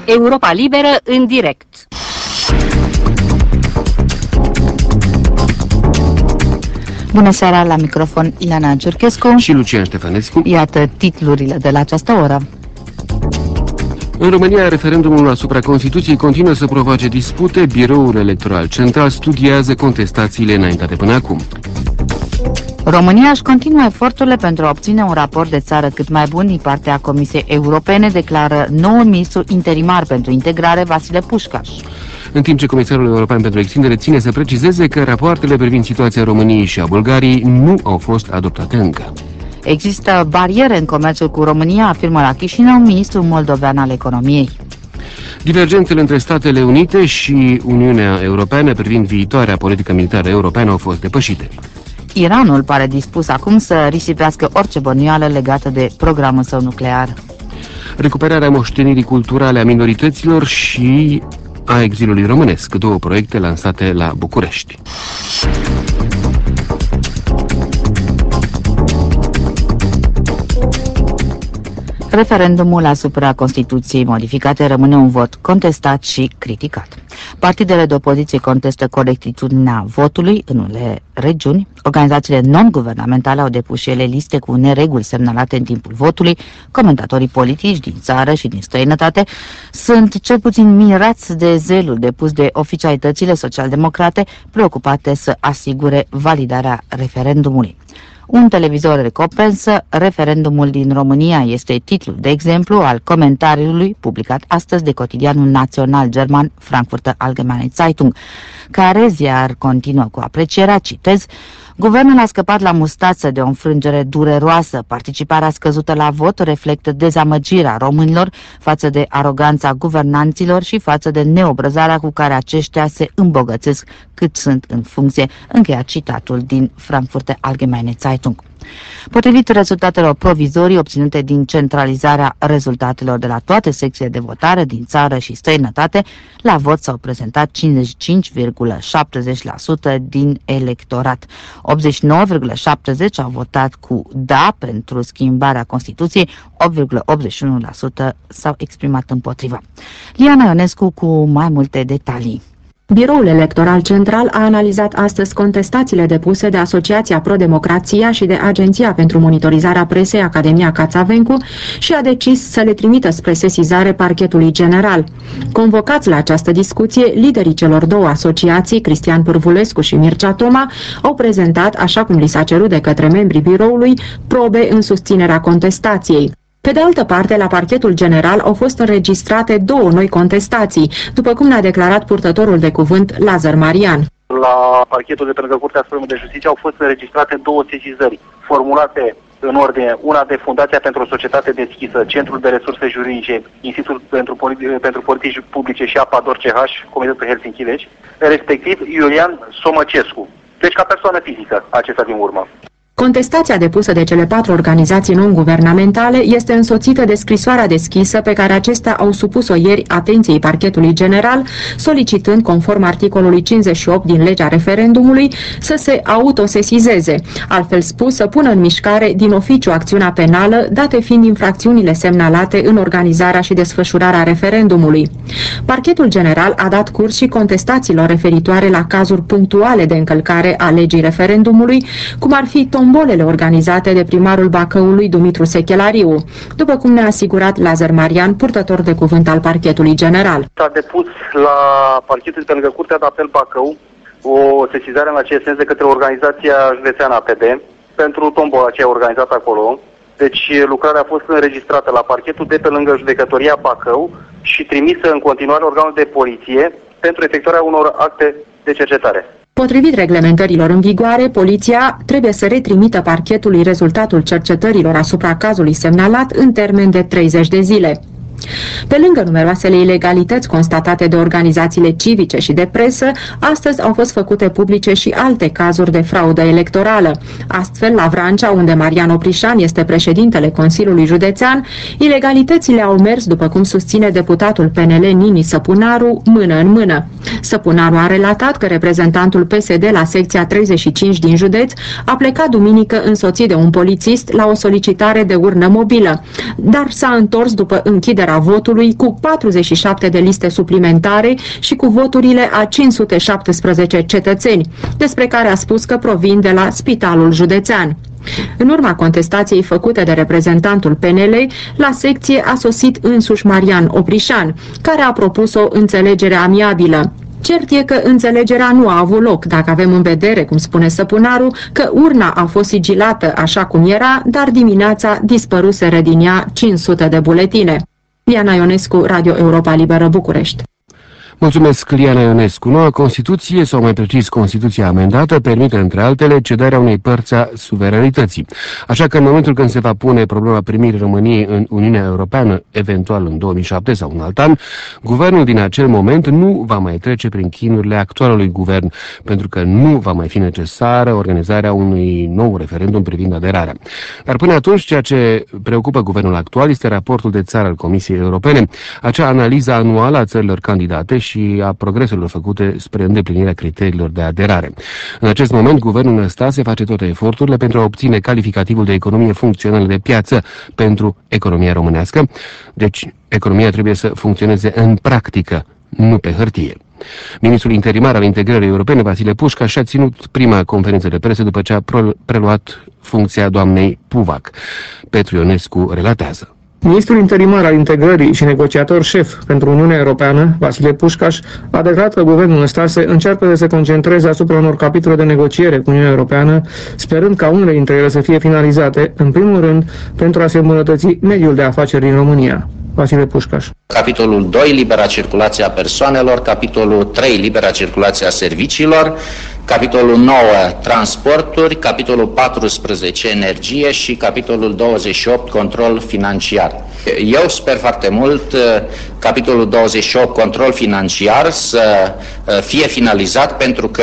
Europa Liberă în direct. Bună seara, la microfon Ileana Giurchescu și Lucian Ștefănescu. Iată titlurile de la această oră. În România, referendumul asupra Constituției continuă să provoace dispute. Biroul Electoral Central studiază contestațiile înaintate până acum. România își continuă eforturile pentru a obține un raport de țară cât mai bun din partea Comisiei Europene, declară noul ministru interimar pentru integrare, Vasile Pușcaș. În timp ce Comisarul European pentru Extindere ține să precizeze că rapoartele privind situația României și a Bulgariei nu au fost adoptate încă. Există bariere în comerțul cu România, afirmă la Chișinău ministrul moldovean al economiei. Divergențele între Statele Unite și Uniunea Europeană privind viitoarea politică militară europeană au fost depășite. Iranul pare dispus acum să risipească orice bănuială legată de programul său nuclear. Recuperarea moștenirii culturale a minorităților și a exilului românesc, două proiecte lansate la București. Referendumul asupra Constituției modificate rămâne un vot contestat și criticat. Partidele de opoziție contestă corectitudinea votului în unele regiuni. Organizațiile non-guvernamentale au depus și ele liste cu nereguli semnalate în timpul votului. Comentatorii politici din țară și din străinătate sunt cel puțin mirați de zelul depus de oficialitățile social-democrate, preocupate să asigure validarea referendumului. Un televizor recompensă referendumul din România este titlul, de exemplu, al comentariului publicat astăzi de cotidianul național german Frankfurter Allgemeine Zeitung, care ziar continuă cu aprecierea, citez: "Guvernul a scăpat la mustață de o înfrângere dureroasă. Participarea scăzută la vot reflectă dezamăgirea românilor față de aroganța guvernanților și față de neobrăzarea cu care aceștia se îmbogățesc cât sunt în funcție." Încheia citatul din Frankfurter Allgemeine Zeitung. Potrivit rezultatelor provizorii obținute din centralizarea rezultatelor de la toate secțiile de votare din țară și străinătate, la vot s-au prezentat 55,70% din electorat. 89,70% au votat cu da pentru schimbarea Constituției, 8,81% s-au exprimat împotriva. Liana Ionescu cu mai multe detalii. Biroul Electoral Central a analizat astăzi contestațiile depuse de Asociația Pro-Democrația și de Agenția pentru Monitorizarea Presei Academia Cațavencu și a decis să le trimită spre sesizare Parchetului General. Convocați la această discuție, liderii celor două asociații, Cristian Pârvulescu și Mircea Toma, au prezentat, așa cum li s-a cerut de către membrii biroului, probe în susținerea contestației. Pe de altă parte, la Parchetul General au fost înregistrate două noi contestații, după cum ne-a declarat purtătorul de cuvânt Lazar Marian. La Parchetul de pe lângă Curtea Supremă de Justiție au fost înregistrate două sesizări formulate în ordine, una de Fundația pentru o Societate Deschisă, Centrul de Resurse Juridice, Institutul pentru Politici Publice și APADOR CH, Comitetul Helsinki, respectiv Iulian Somăcescu. Deci ca persoană fizică, acesta din urmă. Contestația depusă de cele 4 organizații non-guvernamentale este însoțită de scrisoarea deschisă pe care acestea au supus-o ieri atenției Parchetului General, solicitând, conform articolului 58 din legea referendumului, să se autosesizeze, altfel spus, să pună în mișcare din oficiu acțiunea penală, date fiind infracțiunile semnalate în organizarea și desfășurarea referendumului. Parchetul General a dat curs și contestațiilor referitoare la cazuri punctuale de încălcare a legii referendumului, cum ar fi tombolele organizate de primarul Bacăului, Dumitru Sechelariu, după cum ne-a asigurat Lazar Marian, purtător de cuvânt al Parchetului General. S-a depus la Parchetul pe lângă Curtea de Apel Bacău o sesizare în acest sens de către organizația județeană APD pentru tombola aceea organizată acolo. Deci lucrarea a fost înregistrată la Parchetul de pe lângă Judecătoria Bacău și trimisă în continuare organul de poliție pentru efectuarea unor acte de cercetare. Potrivit reglementărilor în vigoare, poliția trebuie să retrimită parchetului rezultatul cercetărilor asupra cazului semnalat în termen de 30 de zile. Pe lângă numeroasele ilegalități constatate de organizațiile civice și de presă, astăzi au fost făcute publice și alte cazuri de fraudă electorală. Astfel, la Vrancea, unde Marian Oprișan este președintele Consiliului Județean, ilegalitățile au mers, după cum susține deputatul PNL Nini Săpunaru, mână în mână. Săpunaru a relatat că reprezentantul PSD la secția 35 din județ a plecat duminică însoțit de un polițist la o solicitare de urnă mobilă, dar s-a întors după închiderea camera votului cu 47 de liste suplimentare și cu voturile a 517 cetățeni, despre care a spus că provin de la Spitalul Județean. În urma contestației făcute de reprezentantul PNL, la secție a sosit însuși Marian Oprișan, care a propus o înțelegere amiabilă. Cert e că înțelegerea nu a avut loc, dacă avem în vedere, cum spune Săpunaru, că urna a fost sigilată așa cum era, dar dimineața dispăruseră din ea 500 de buletine. Liana Ionescu, Radio Europa Liberă, București. Mulțumesc, Liana Ionescu. Noua Constituție, sau mai precis Constituția amendată, permite, între altele, cedarea unei părți a suveranității. Așa că în momentul când se va pune problema primirii României în Uniunea Europeană, eventual în 2007 sau un alt an, guvernul din acel moment nu va mai trece prin chinurile actualului guvern, pentru că nu va mai fi necesară organizarea unui nou referendum privind aderarea. Dar până atunci, ceea ce preocupă guvernul actual este raportul de țară al Comisiei Europene, acea analiză anuală a țărilor candidate și a progreselor făcute spre îndeplinirea criteriilor de aderare. În acest moment, guvernul Năstase face toate eforturile pentru a obține calificativul de economie funcțională de piață pentru economia românească. Deci, economia trebuie să funcționeze în practică, nu pe hârtie. Ministrul interimar al integrării europene, Vasile Pușca, și-a ținut prima conferință de presă după ce a preluat funcția doamnei Puvac. Petru Ionescu relatează. Ministrul interimar al integrării și negociator șef pentru Uniunea Europeană, Vasile Pușcaș, a declarat că guvernul Năstase încearcă să se concentreze asupra unor capitole de negociere cu Uniunea Europeană, sperând ca unele dintre ele să fie finalizate, în primul rând, pentru a se îmbunătăți mediul de afaceri din România. Vasile Pușcaș. Capitolul 2, libera circulație a persoanelor, capitolul 3, libera circulație a serviciilor, capitolul 9, transporturi, capitolul 14, energie și capitolul 28, control financiar. Eu sper foarte mult capitolul 28, control financiar, să fie finalizat, pentru că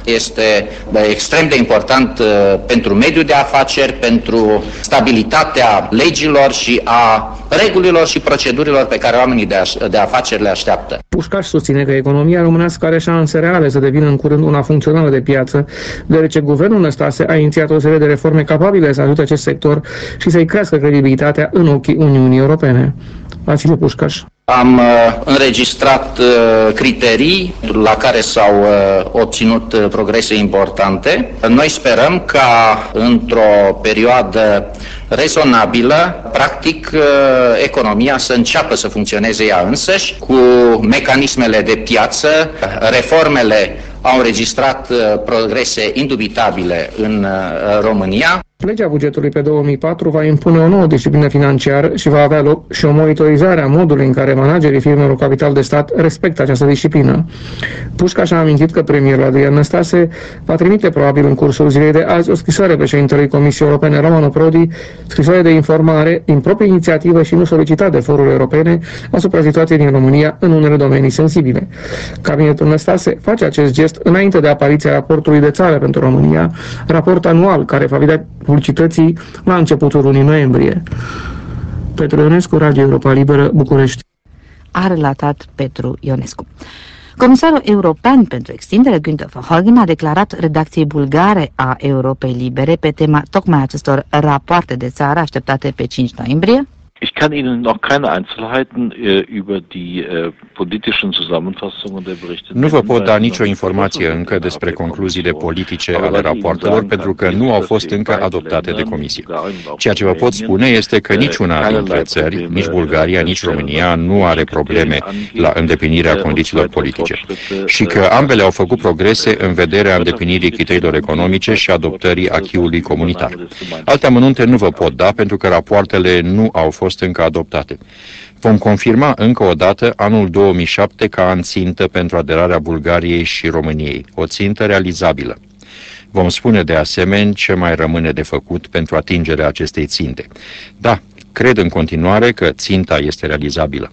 este extrem de important pentru mediul de afaceri, pentru stabilitatea legilor și a regulilor și procedurilor pe care oamenii de afaceri le așteaptă. Pușcaș susține că economia românească are șanse reale să devină în curând una funcțională de piață, deoarece guvernul Năstase a inițiat o serie de reforme capabile să ajute acest sector și să-i crească credibilitatea în ochii Uniunii Europene. Vasile Pușcaș. Am înregistrat criterii la care s-au obținut progrese importante. Noi sperăm ca într-o perioadă rezonabilă, practic, economia să înceapă să funcționeze ea însăși, cu mecanismele de piață. Reformele au înregistrat progrese indubitabile în România. Legea bugetului pe 2004 va impune o nouă disciplină financiară și va avea loc și o monitorizare a modului în care managerii firmelor capital de stat respectă această disciplină. Pușcaș a amintit că premierul Adrian Năstase va trimite probabil în cursul zilei de azi o scrisoare președintelui Comisiei Europene Romano Prodi, scrisoare de informare din proprie inițiativă și nu solicitat de forurile europene asupra situației din România în unele domenii sensibile. Cabinetul Năstase face acest gest înainte de apariția raportului de țară pentru România, raport anual care va vedea publicității la începutul lunii noiembrie. Petru Ionescu, Radio Europa Liberă, București. A relatat Petru Ionescu. Comisarul european pentru extindere, Günther Verheugen, a declarat redacției bulgare a Europei Libere pe tema tocmai acestor rapoarte de țară așteptate pe 5 noiembrie. Ich kann Ihnen noch keine Einzelheiten über die politischen Zusammenfassungen der Berichte. Nu vă pot da nicio informație încă despre concluziile politice ale rapoartelor, pentru că nu au fost încă adoptate de Comisie. Ceea ce vă pot spune este că niciuna dintre țări, nici Bulgaria, nici România, nu are probleme la îndeplinirea condițiilor politice și că ambele au făcut progrese în vederea îndeplinirii criteriilor economice și adoptării acquis-ului comunitar. Alte amănunte nu vă pot da, pentru că rapoartele nu au fost încă adoptate. Vom confirma încă o dată anul 2007 ca an țintă pentru aderarea Bulgariei și României, o țintă realizabilă. Vom spune de asemenea ce mai rămâne de făcut pentru atingerea acestei ținte. Da, cred în continuare că ținta este realizabilă.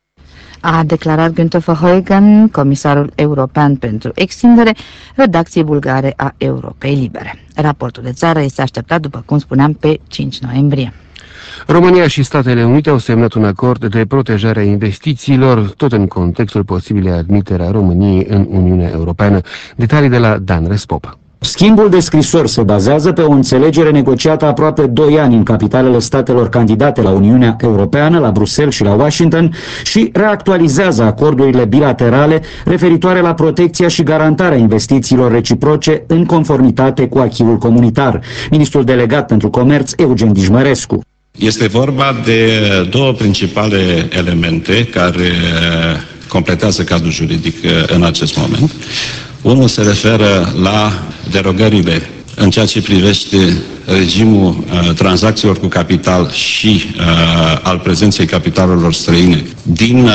A declarat Günther Verheugen, comisarul european pentru extindere, redacției bulgare a Europei Libere. Raportul de țară este așteptat, după cum spuneam, pe 5 noiembrie. România și Statele Unite au semnat un acord de protejare a investițiilor, tot în contextul posibilei admiterea României în Uniunea Europeană. Detalii de la Dan Respop. Schimbul de scrisori se bazează pe o înțelegere negociată aproape 2 ani în capitalele statelor candidate la Uniunea Europeană, la Bruxelles și la Washington, și reactualizează acordurile bilaterale referitoare la protecția și garantarea investițiilor reciproce în conformitate cu acquis-ul comunitar. Ministrul delegat pentru comerț, Eugen Dijmărescu. Este vorba de 2 principale elemente care completează cadrul juridic în acest moment. Unul se referă la derogările în ceea ce privește regimul tranzacțiilor cu capital și al prezenței capitalurilor străine din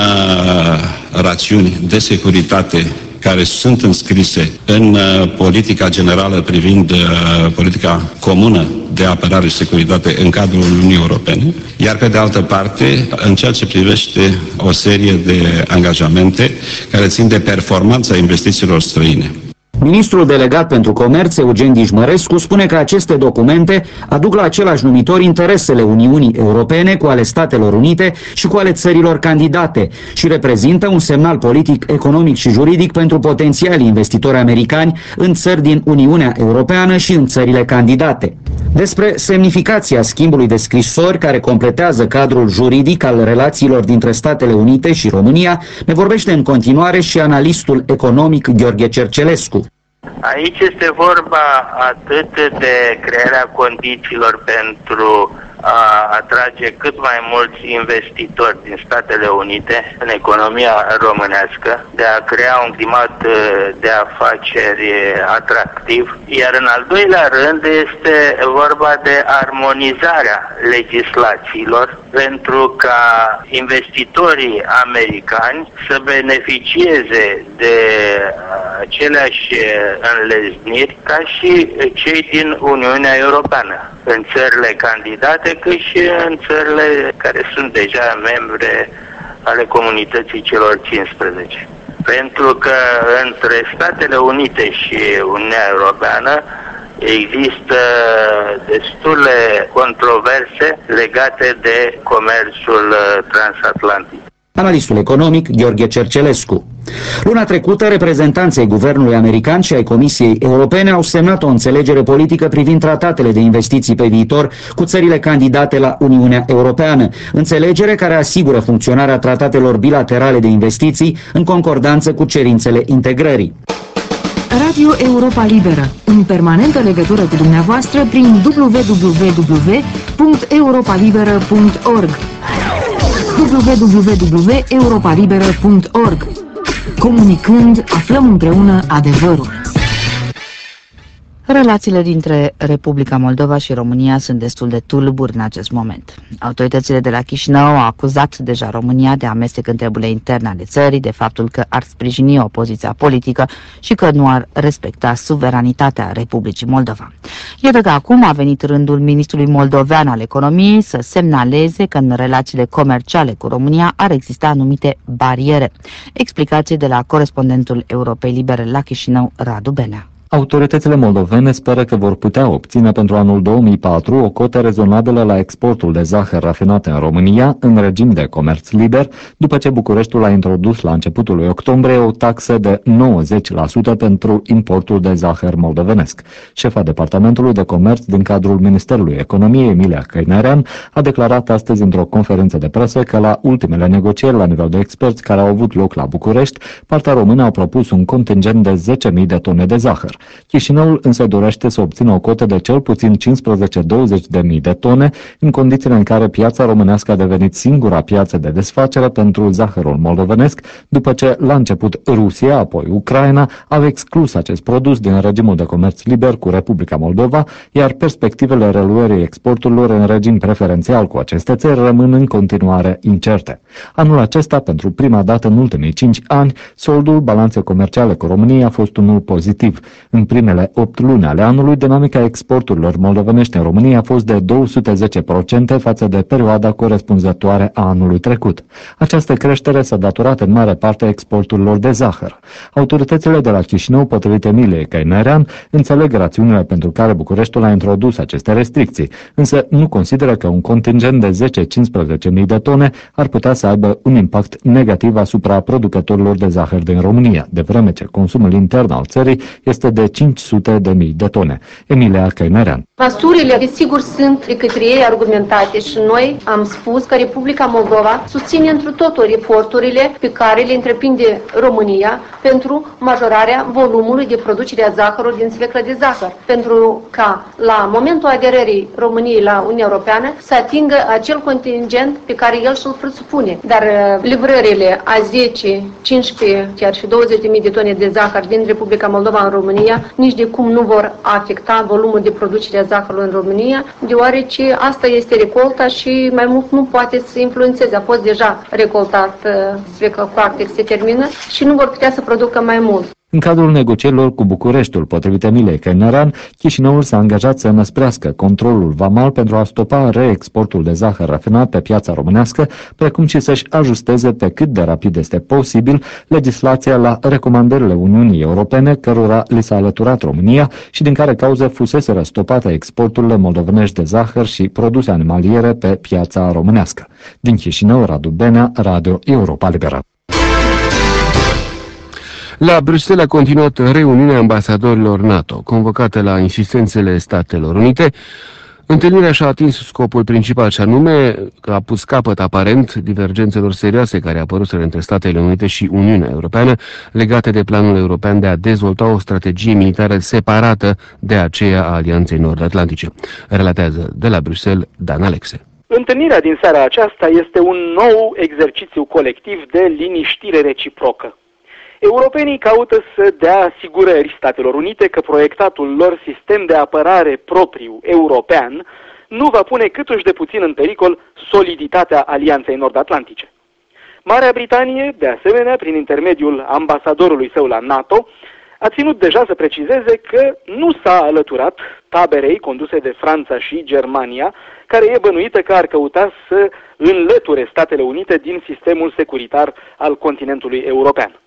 rațiuni de securitate care sunt înscrise în politica generală privind politica comună de apărare și securitate în cadrul Uniunii Europene, iar pe de altă parte, în ceea ce privește o serie de angajamente care țin de performanța investițiilor străine. Ministrul delegat pentru comerț, Eugen Dijmărescu, spune că aceste documente aduc la același numitor interesele Uniunii Europene cu ale Statelor Unite și cu ale țărilor candidate și reprezintă un semnal politic, economic și juridic pentru potențiali investitori americani în țări din Uniunea Europeană și în țările candidate. Despre semnificația schimbului de scrisori care completează cadrul juridic al relațiilor dintre Statele Unite și România ne vorbește în continuare și analistul economic Gheorghe Cercelescu. Aici este vorba atât de crearea condițiilor pentru a atrage cât mai mulți investitori din Statele Unite în economia românească, de a crea un climat de afaceri atractiv, iar în al doilea rând este vorba de armonizarea legislațiilor pentru ca investitorii americani să beneficieze de aceleași înlezniri ca și cei din Uniunea Europeană, în țările candidate, cât și în țările care sunt deja membre ale comunității celor 15. Pentru că între Statele Unite și Uniunea Europeană există destule controverse legate de comerțul transatlantic. Analistul economic Gheorghe Cercelescu. Luna trecută, reprezentanții guvernului american și ai Comisiei Europene au semnat o înțelegere politică privind tratatele de investiții pe viitor cu țările candidate la Uniunea Europeană. Înțelegere care asigură funcționarea tratatelor bilaterale de investiții în concordanță cu cerințele integrării. Radio Europa Liberă, în permanentă legătură cu dumneavoastră prin www.europalibera.org www.europalibera.org. Comunicând, aflăm împreună adevărul. Relațiile dintre Republica Moldova și România sunt destul de tulburi în acest moment. Autoritățile de la Chișinău au acuzat deja România de amestec în treburile interne ale țării, de faptul că ar sprijini opoziția politică și că nu ar respecta suveranitatea Republicii Moldova. Iată că acum a venit rândul ministrului moldovean al economiei să semnaleze că în relațiile comerciale cu România ar exista anumite bariere. Explicații de la corespondentul Europei Libere la Chișinău, Radu Benea. Autoritățile moldovene speră că vor putea obține pentru anul 2004 o cotă rezonabilă la exportul de zahăr rafinat în România în regim de comerț liber, după ce Bucureștiul a introdus la începutul lui octombrie o taxă de 90% pentru importul de zahăr moldovenesc. Șefa Departamentului de Comerț din cadrul Ministerului Economiei, Emilia Căinerean, a declarat astăzi într-o conferință de presă că la ultimele negocieri la nivel de experți care au avut loc la București, partea română a propus un contingent de 10.000 de tone de zahăr. Chișinăul însă dorește să obțină o cotă de cel puțin 15-20.000 de tone, în condițiile în care piața românească a devenit singura piață de desfacere pentru zahărul moldovenesc, după ce la început Rusia, apoi Ucraina, au exclus acest produs din regimul de comerț liber cu Republica Moldova, iar perspectivele reluării exporturilor în regim preferențial cu aceste țări rămân în continuare incerte. Anul acesta, pentru prima dată în ultimii 5 ani, soldul balanței comerciale cu România a fost unul pozitiv. În primele 8 luni ale anului, dinamica exporturilor moldovenești în România a fost de 210% față de perioada corespunzătoare a anului trecut. Această creștere s-a datorat în mare parte exporturilor de zahăr. Autoritățile de la Chișinău, potrivit Emiliei Căinerean, înțeleg rațiunile pentru care Bucureștiul a introdus aceste restricții, însă nu consideră că un contingent de 10-15.000 de tone ar putea să aibă un impact negativ asupra producătorilor de zahăr din România, de vreme ce consumul intern al țării este de 500.000 de tone. Emilia Căinărean. Măsurile, desigur, sunt de către ei argumentate și noi am spus că Republica Moldova susține întru totul eforturile pe care le întreprinde România pentru majorarea volumului de producere a zahărului din sfeclă de zahăr, pentru ca la momentul aderării României la Uniunea Europeană să atingă acel contingent pe care el și-l presupune. Dar livrările a 10, 15, chiar și 20.000 de tone de zahăr din Republica Moldova în România nici de cum nu vor afecta volumul de producere a zahărului în România, deoarece asta este recolta și mai mult nu poate să influențeze. A fost deja recoltat sfeclă Coartex, se termină și nu vor putea să producă mai mult. În cadrul negocierilor cu Bucureștiul, potrivit Emiliei Căinărean, Chișinăul s-a angajat să înăsprească controlul vamal pentru a stopa reexportul de zahăr rafinat pe piața românească, precum și să-și ajusteze pe cât de rapid este posibil legislația la recomandările Uniunii Europene, cărora li s-a alăturat România și din care cauză fuseseră stopate exporturile moldovenești de zahăr și produse animaliere pe piața românească. Din Chișinău, Radu Benea, Radio Europa Liberă. La Bruxelles a continuat reuniunea ambasadorilor NATO, convocată la insistențele Statelor Unite. Întâlnirea și-a atins scopul principal, și anume că a pus capăt aparent divergențelor serioase care apăruseră între Statele Unite și Uniunea Europeană, legate de planul european de a dezvolta o strategie militară separată de aceea a Alianței Nord-Atlantice. Relatează de la Bruxelles Dan Alexe. Întâlnirea din seara aceasta este un nou exercițiu colectiv de liniștire reciprocă. Europenii caută să dea asigurări Statelor Unite că proiectatul lor sistem de apărare propriu european nu va pune câtuși de puțin în pericol soliditatea Alianței Nord-Atlantice. Marea Britanie, de asemenea, prin intermediul ambasadorului său la NATO, a ținut deja să precizeze că nu s-a alăturat taberei conduse de Franța și Germania, care e bănuită că ar căuta să înlăture Statele Unite din sistemul securitar al continentului european.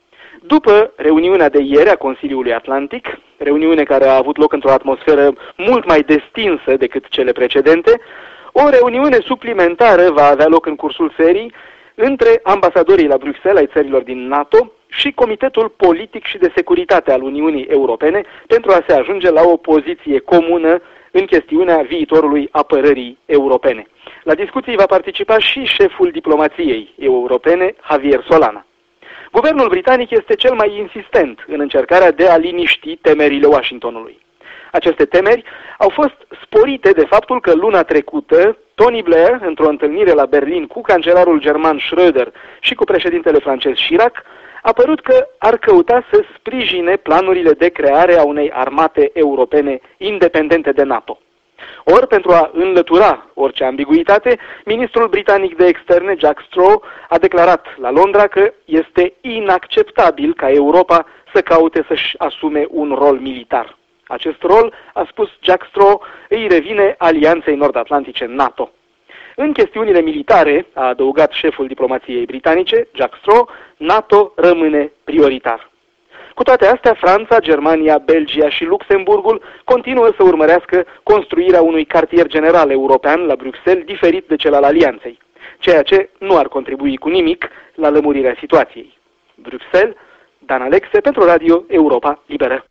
După reuniunea de ieri a Consiliului Atlantic, reuniune care a avut loc într-o atmosferă mult mai destinsă decât cele precedente, o reuniune suplimentară va avea loc în cursul serii între ambasadorii la Bruxelles ai țărilor din NATO și Comitetul Politic și de Securitate al Uniunii Europene pentru a se ajunge la o poziție comună în chestiunea viitorului apărării europene. La discuții va participa și șeful diplomației europene, Javier Solana. Guvernul britanic este cel mai insistent în încercarea de a liniști temerile Washingtonului. Aceste temeri au fost sporite de faptul că luna trecută Tony Blair, într-o întâlnire la Berlin cu cancelarul german Schröder și cu președintele francez Chirac, a părut că ar căuta să sprijine planurile de creare a unei armate europene independente de NATO. Ori, pentru a înlătura orice ambiguitate, ministrul britanic de externe, Jack Straw, a declarat la Londra că este inacceptabil ca Europa să caute să-și asume un rol militar. Acest rol, a spus Jack Straw, îi revine Alianței Nord-Atlantice NATO. În chestiunile militare, a adăugat șeful diplomației britanice, Jack Straw, NATO rămâne prioritar. Cu toate astea, Franța, Germania, Belgia și Luxemburgul continuă să urmărească construirea unui cartier general european la Bruxelles diferit de cel al Alianței, ceea ce nu ar contribui cu nimic la lămurirea situației. Bruxelles, Dan Alexe pentru Radio Europa Liberă.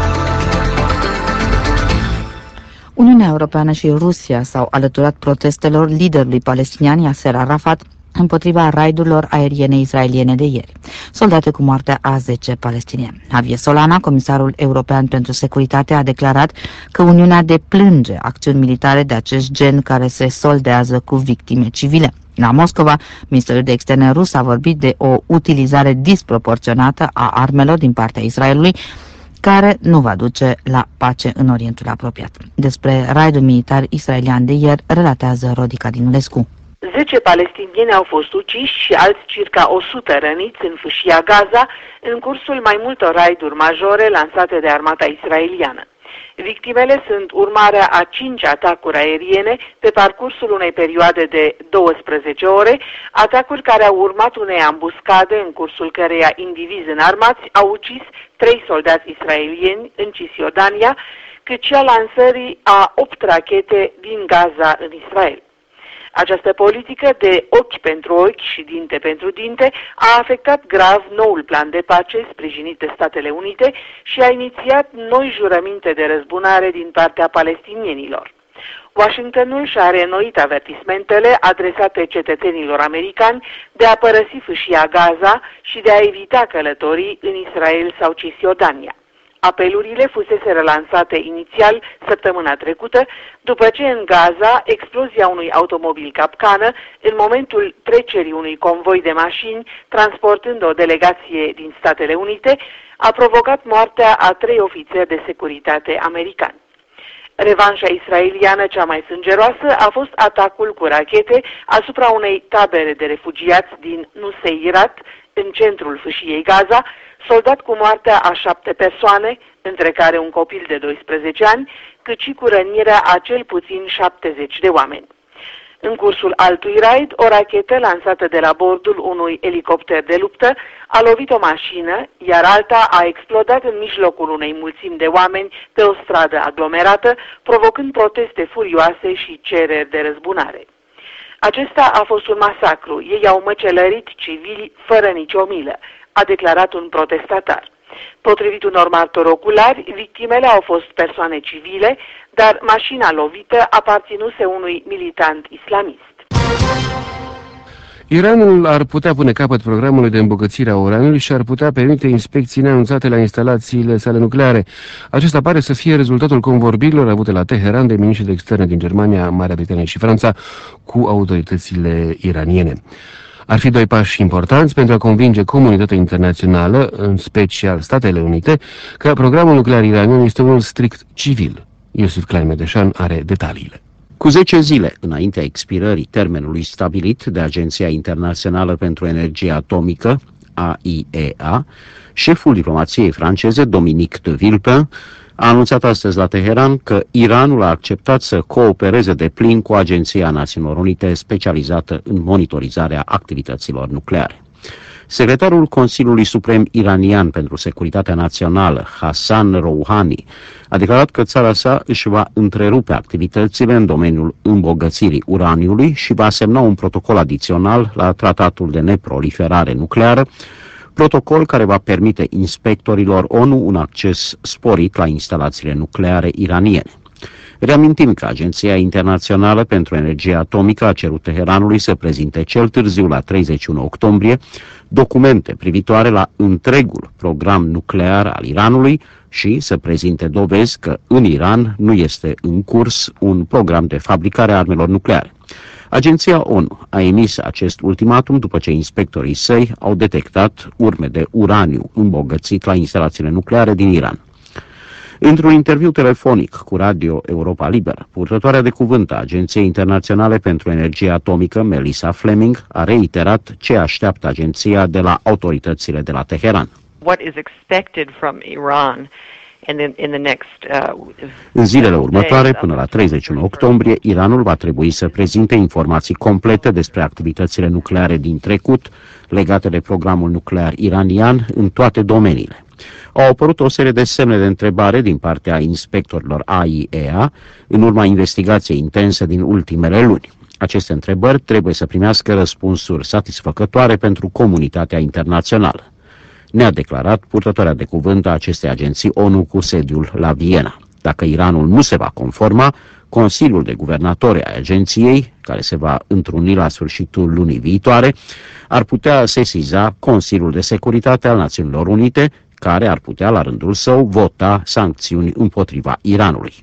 Uniunea Europeană și Rusia s-au alăturat protestelor liderului palestinian Yasser Arafat împotriva raidurilor aeriene israeliene de ieri, soldate cu moartea a 10 palestinieni. Javier Solana, comisarul european pentru securitate, a declarat că Uniunea deplânge acțiuni militare de acest gen care se soldează cu victime civile. La Moscova, ministrul de externe rus a vorbit de o utilizare disproporționată a armelor din partea Israelului, care nu va duce la pace în Orientul apropiat. Despre raidul militar israelian de ieri relatează Rodica Dinulescu. 10 palestinieni au fost uciși și alți circa 100 răniți în fâșia Gaza în cursul mai multor raiduri majore lansate de armata israeliană. Victimele sunt urmarea a 5 atacuri aeriene pe parcursul unei perioade de 12 ore, atacuri care au urmat unei ambuscade în cursul căreia indivizi înarmați au ucis 3 soldați israelieni în Cisjordania, cât și a lansării a 8 rachete din Gaza în Israel. Această politică de ochi pentru ochi și dinte pentru dinte a afectat grav noul plan de pace sprijinit de Statele Unite și a inițiat noi jurăminte de răzbunare din partea palestinienilor. Washingtonul și-a reînnoit avertismentele adresate cetățenilor americani de a părăsi fâșia Gaza și de a evita călătorii în Israel sau Cisjordania. Apelurile fusese relansate inițial săptămâna trecută, după ce în Gaza explozia unui automobil capcană, în momentul trecerii unui convoi de mașini transportând o delegație din Statele Unite, a provocat moartea a 3 ofițeri de securitate americani. Revanșa israeliană cea mai sângeroasă a fost atacul cu rachete asupra unei tabere de refugiați din Nuseirat, în centrul fâșiei Gaza, soldat cu moartea a 7 persoane, între care un copil de 12 ani, cât și cu rănirea a cel puțin 70 de oameni. În cursul altui raid, o rachetă lansată de la bordul unui elicopter de luptă a lovit o mașină, iar alta a explodat în mijlocul unei mulțimi de oameni pe o stradă aglomerată, provocând proteste furioase și cereri de răzbunare. Acesta a fost un masacru, ei au măcelărit civili fără nicio milă, a declarat un protestatar. Potrivit unor martori oculari, victimele au fost persoane civile, dar mașina lovită aparținuse unui militant islamist. Iranul ar putea pune capăt programului de îmbogățire a uranului și ar putea permite inspecții neanunțate la instalațiile sale nucleare. Acesta pare să fie rezultatul convorbirilor avute la Teheran de miniștri de externe din Germania, Marea Britanie și Franța cu autoritățile iraniene. Ar fi 2 pași importanți pentru a convinge comunitatea internațională, în special Statele Unite, că programul nuclear iranian este unul strict civil. Iosif Klein-Medeșan are detaliile. Cu 10 zile înaintea expirării termenului stabilit de Agenția Internațională pentru Energie Atomică, AIEA, șeful diplomației franceze, Dominique de Villepin, a anunțat astăzi la Teheran că Iranul a acceptat să coopereze deplin cu Agenția Națiunilor Unite specializată în monitorizarea activităților nucleare. Secretarul Consiliului Suprem Iranian pentru Securitatea Națională, Hassan Rouhani, a declarat că țara sa își va întrerupe activitățile în domeniul îmbogățirii uraniului și va semna un protocol adițional la Tratatul de Neproliferare Nucleară, protocol care va permite inspectorilor ONU un acces sporit la instalațiile nucleare iraniene. Reamintim că Agenția Internațională pentru Energie Atomică a cerut Teheranului să prezinte cel târziu la 31 octombrie documente privitoare la întregul program nuclear al Iranului și să prezinte dovezi că în Iran nu este în curs un program de fabricare a armelor nucleare. Agenția ONU a emis acest ultimatum după ce inspectorii săi au detectat urme de uraniu îmbogățit la instalațiile nucleare din Iran. Într-un interviu telefonic cu Radio Europa Liberă, purtătoarea de cuvânt a Agenției Internaționale pentru Energie Atomică, Melissa Fleming, a reiterat ce așteaptă agenția de la autoritățile de la Teheran. What is expected from Iran În zilele următoare, până la 31 octombrie, Iranul va trebui să prezinte informații complete despre activitățile nucleare din trecut legate de programul nuclear iranian în toate domeniile. Au apărut o serie de semne de întrebare din partea inspectorilor AIEA în urma investigației intense din ultimele luni. Aceste întrebări trebuie să primească răspunsuri satisfăcătoare pentru comunitatea internațională, ne-a declarat purtătoarea de cuvânt a acestei agenții ONU cu sediul la Viena. Dacă Iranul nu se va conforma, Consiliul de Guvernatori ai agenției, care se va întruni la sfârșitul lunii viitoare, ar putea sesiza Consiliul de Securitate al Națiunilor Unite, care ar putea la rândul său vota sancțiuni împotriva Iranului.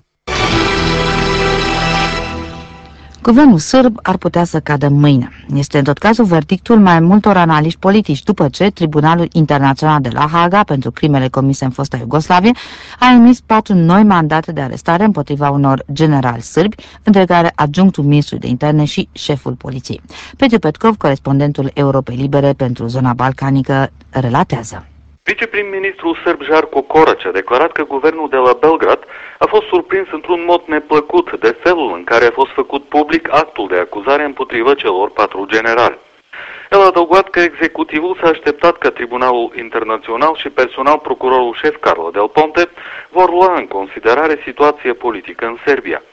Guvernul sârb ar putea să cadă mâine. Este în tot cazul verdictul mai multor analiști politici, după ce Tribunalul Internațional de la Haga pentru crimele comise în fosta Iugoslavie a emis 4 noi mandate de arestare împotriva unor generali sârbi, între care adjunctul ministrului de interne și șeful poliției. Petru Petkov, corespondentul Europei Libere pentru zona balcanică, relatează. Viceprim-ministrul sârb Žarko Korać a declarat că guvernul de la Belgrad a fost surprins într-un mod neplăcut de felul în care a fost făcut public actul de acuzare împotriva celor 4 generali. El a adăugat că executivul s-a așteptat că Tribunalul Internațional și personal procurorul șef Carlo Del Ponte vor lua în considerare situația politică în Serbia.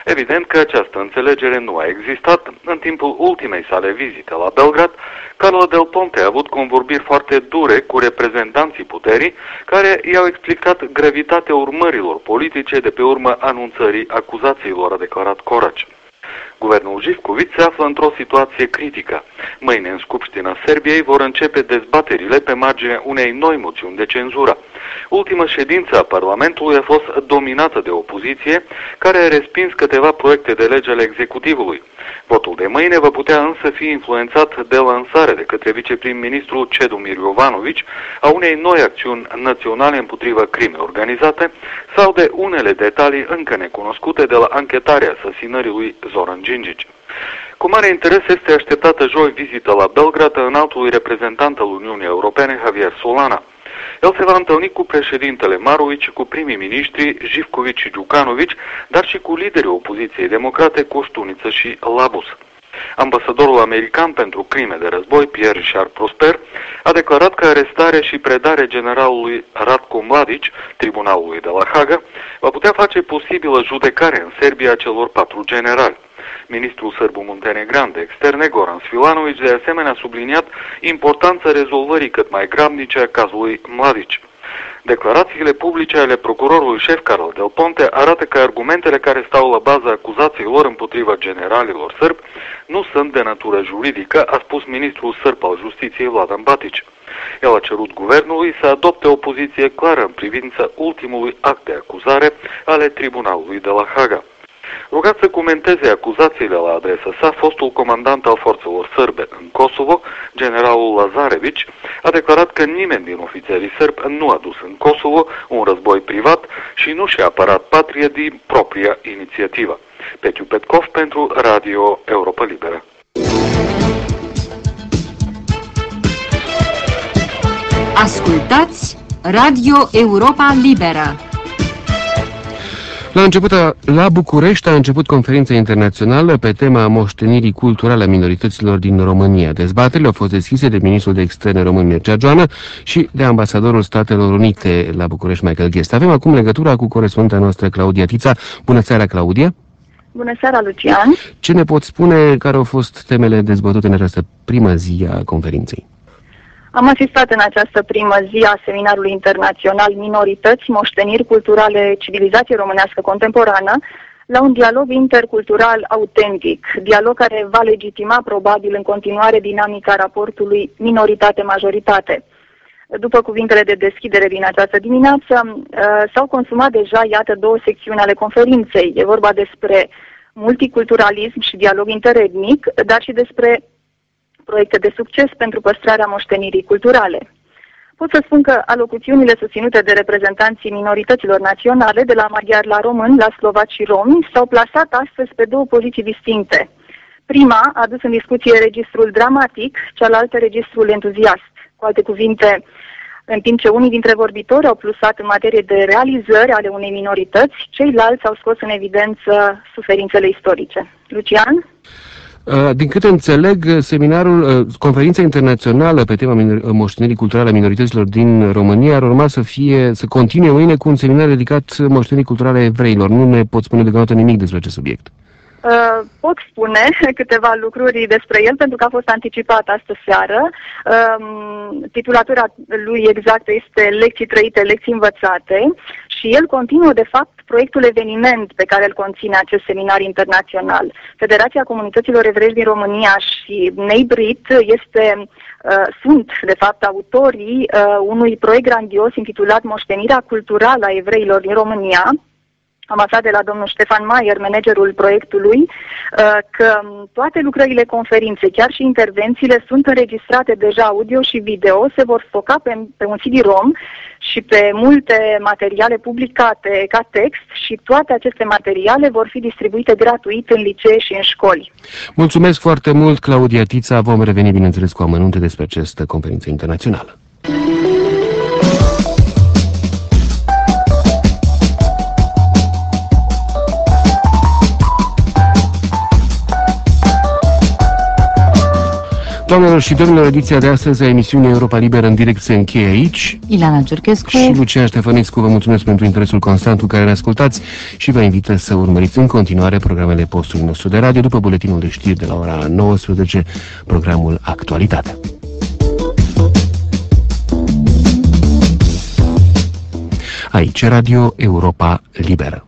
Evident că această înțelegere nu a existat. În timpul ultimei sale vizite la Belgrad, Carlo Del Ponte a avut convorbiri foarte dure cu reprezentanții puterii, care i-au explicat gravitatea urmărilor politice de pe urma anunțării acuzațiilor, a declarat Korac. Guvernul Živković se află într-o situație critică. Mâine, în Skupština Serbiei, vor începe dezbaterile pe marginea unei noi moțiuni de cenzură. Ultima ședință a Parlamentului a fost dominată de opoziție, care a respins câteva proiecte de lege ale executivului. Votul de mâine va putea însă fi influențat de lansarea de către viceprim-ministrul Čedomir Jovanović a unei noi acțiuni naționale împotriva crimei organizate sau de unele detalii încă necunoscute de la anchetarea asasinării lui Zoran Đinđić. Cu mare interes este așteptată joi vizita la Belgrad a înaltului reprezentant al Uniunii Europene, Javier Solana. El se va întâlni cu președintele Marović, cu primii miniștri Živković și Đukanović, dar și cu liderii opoziției democrate Koštunica și Labus. Ambasadorul american pentru crime de război, Pierre Richard Prosper, a declarat că arestarea și predarea generalului Ratko Mladić, tribunalului de la Haga, va putea face posibilă judecarea în Serbia celor 4 generali. Ministrul sârbo-muntenegran de externe, Goran Svilanović, de asemenea a subliniat importanța rezolvării cât mai grabnice a cazului Mladić. Declarațiile publice ale procurorului șef Carlo Del Ponte arată că argumentele care stau la baza acuzațiilor împotriva generalilor sârbi nu sunt de natură juridică, a spus ministrul sârb al justiției Vladan Batić. El a cerut guvernului să adopte o poziție clară în privința ultimului act de acuzare ale tribunalului de la Haga. Rugat să comenteze acuzațiile la adresa sa, fostul comandant al forțelor sârbe în Kosovo, generalul Lazarević, a declarat că nimeni din ofițerii sârbi nu a dus în Kosovo un război privat și nu și-a apărat patria din propria inițiativă. Petiu Petkov pentru Radio Europa Liberă. Ascultați Radio Europa Liberă. La București a început conferința internațională pe tema moștenirii culturale a minorităților din România. Dezbaterile au fost deschise de ministrul de externe român Mircea Joană și de ambasadorul Statelor Unite la București, Michael Guest. Avem acum legătura cu corespondenta noastră, Claudia Tița. Bună seara, Claudia! Bună seara, Lucian! Ce ne poți spune, care au fost temele dezbătute în această primă zi a conferinței? Am asistat în această primă zi a seminarului internațional Minorități, moșteniri culturale, civilizație românească contemporană, la un dialog intercultural autentic, dialog care va legitima probabil în continuare dinamica raportului minoritate-majoritate. După cuvintele de deschidere din această dimineață, s-au consumat deja, iată, 2 secțiuni ale conferinței. E vorba despre multiculturalism și dialog interetnic, dar și despre proiecte de succes pentru păstrarea moștenirii culturale. Pot să spun că alocuțiunile susținute de reprezentanții minorităților naționale, de la maghiar la român, la slovaci și romi, s-au plasat astăzi pe 2 poziții distincte. Prima a dus în discuție registrul dramatic, cealaltă registrul entuziast. Cu alte cuvinte, în timp ce unii dintre vorbitori au plusat în materie de realizări ale unei minorități, ceilalți au scos în evidență suferințele istorice. Lucian? Din câte înțeleg, conferința internațională pe tema moștenirii culturale a minorităților din România ar urma să continue mâine cu un seminar dedicat moștenirii culturale a evreilor. Nu ne poți spune deocamdată nimic despre acest subiect. Pot spune câteva lucruri despre el, pentru că a fost anticipat astă seară. Titulatura lui exactă este Lecții trăite, lecții învățate și el continuă, de fapt, proiectul eveniment pe care îl conține acest seminar internațional. Federația Comunităților Evreiești din România și Neibrit sunt, de fapt, autorii unui proiect grandios intitulat Moștenirea culturală a evreilor din România. Am aflat de la domnul Ștefan Maier, managerul proiectului, că toate lucrările conferinței, chiar și intervențiile, sunt înregistrate deja audio și video, se vor foca pe un CD-ROM și pe multe materiale publicate ca text și toate aceste materiale vor fi distribuite gratuit în licee și în școli. Mulțumesc foarte mult, Claudia Tița. Vom reveni, bineînțeles, cu amănunte despre această conferință internațională. Doamnelor și domnilor, ediția de astăzi a emisiunii Europa Liberă în direct se încheie aici. Ileana Giurchescu și Lucian Ștefănescu, vă mulțumesc pentru interesul constant cu care ne ascultați și vă invită să urmăriți în continuare programele postului nostru de radio după buletinul de știri de la ora 19, programul Actualitatea. Aici Radio Europa Liberă.